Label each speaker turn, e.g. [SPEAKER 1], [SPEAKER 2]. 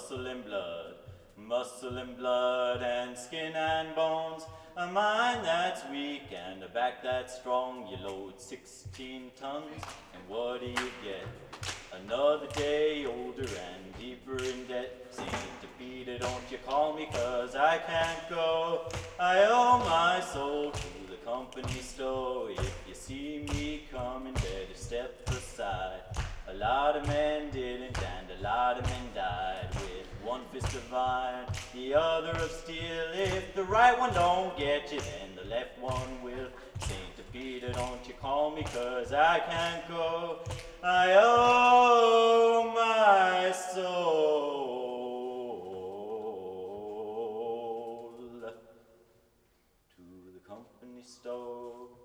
[SPEAKER 1] muscle and blood and skin and bones, a mind that's weak and a back that's strong. You load 16 tons, and what do you get? Another day older and deeper in debt. Saint Peter, don't you call me, 'cause I can't go. I owe my soul to the company store. If you see me coming, better step aside. A lot of men didn't, and a lot of men died with one fist of iron, the other of steel. If the right one don't get you, then the left one will. Saint Peter, don't you call me, 'cause I can't go. I owe my soul to the company store.